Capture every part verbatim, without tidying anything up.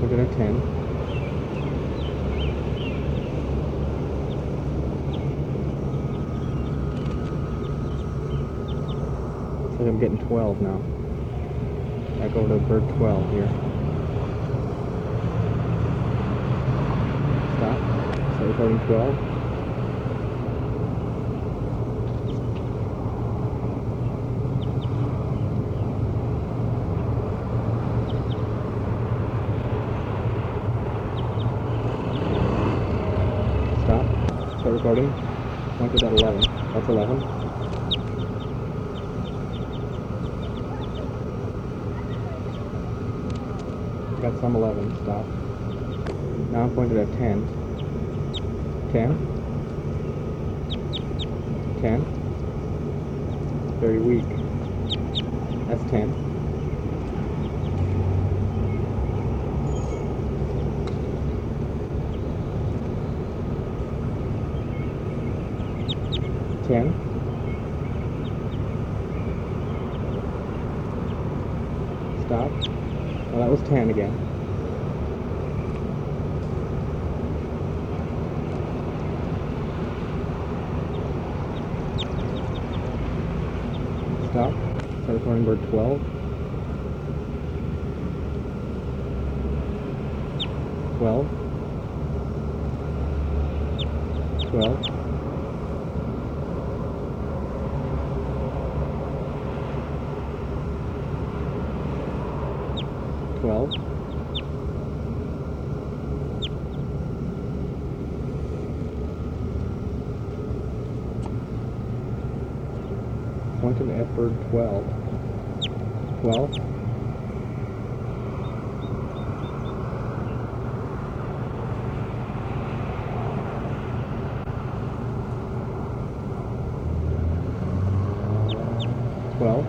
pointed at ten. Looks like I'm getting twelve now. I go to bird twelve here. Stop. Start recording twelve. Stop. Start recording. Pointed at eleven. That's eleven. Got some eleven. Stop. Now I'm pointed at ten. ten. ten. Very weak. That's ten. ten. Stop. Well, that was ten again. Stop. Start recording bird twelve. twelve. twelve. twelve. Pointed at bird twelve. twelve. twelve.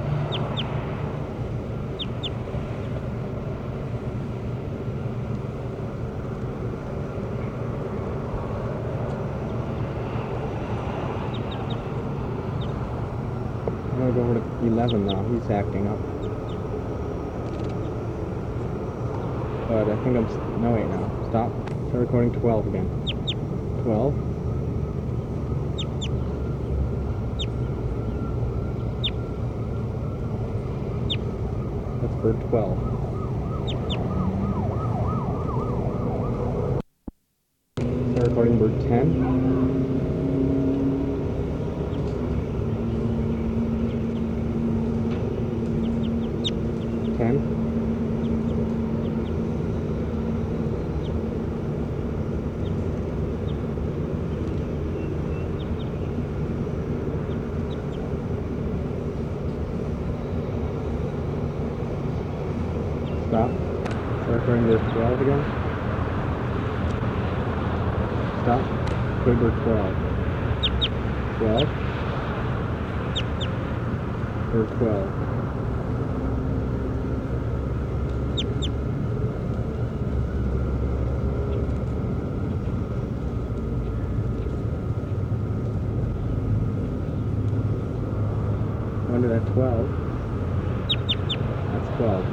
I'm gonna go over to eleven now. He's acting up. But I think I'm... No, wait, now. Stop. Start recording twelve again. twelve. That's bird twelve. Start recording bird ten. ten. Stop. Start recording bird twelve again. Stop. Good bird twelve. twelve. Bird twelve. Pointed at twelve. That's twelve.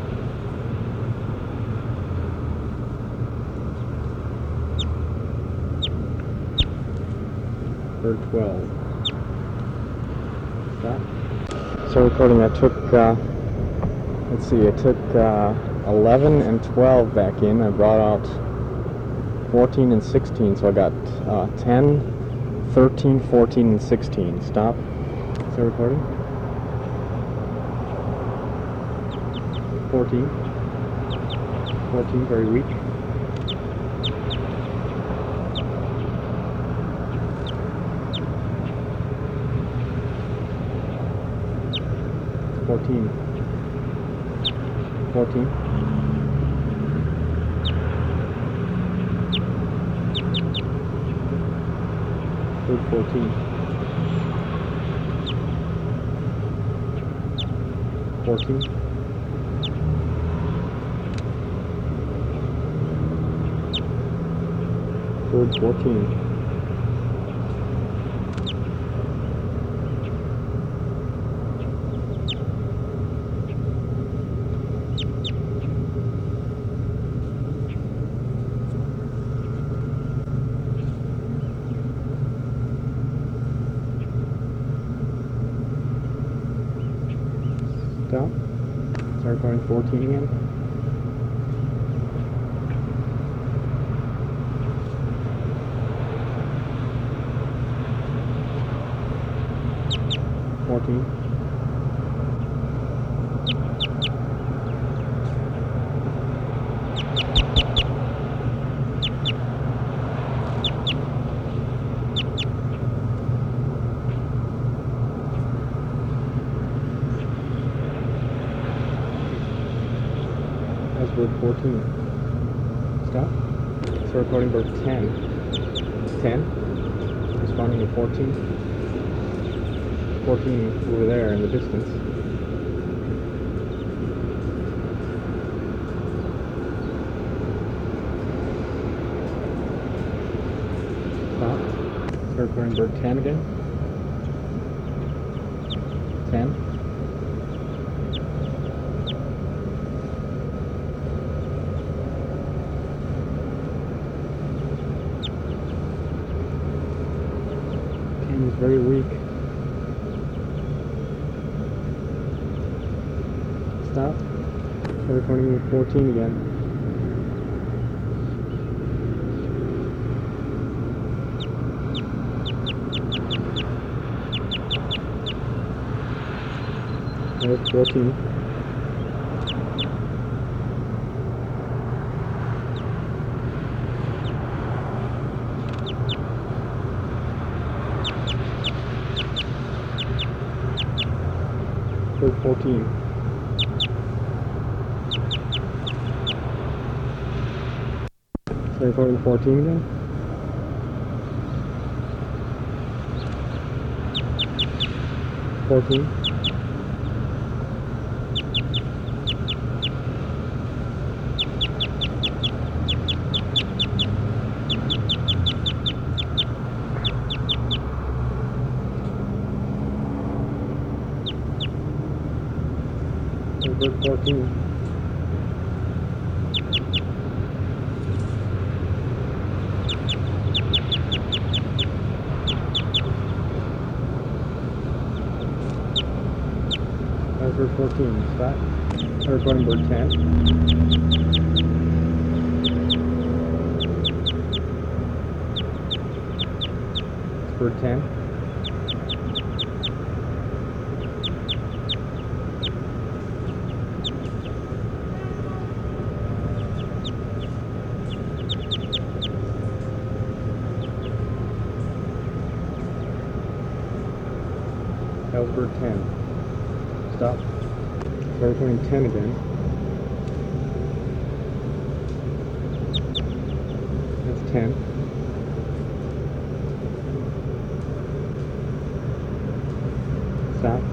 Bird twelve. Stop. So recording, I took, uh, let's see, I took uh, eleven and twelve back in. I brought out fourteen and sixteen, so I got uh, ten, thirteen, fourteen, and sixteen. Stop. So recording. fourteen. fourteen, very weak. fourteen. fourteen. Bird fourteen. fourteen. Bird fourteen. recording fourteen again. fourteen. That's bird fourteen. Stop. So recording bird ten. ten. Responding to fourteen. fourteen over there in the distance. Stop. Start recording bird ten again. ten. ten is very weak. Stop. Start recording with fourteen again. There's fourteen. There's fourteen. Start recording fourteen again. fourteen. Bird fourteen. That's bird fourteen. Stop. Start recording bird ten. It's bird ten. That was bird ten. Stop. Start recording ten again. That's ten.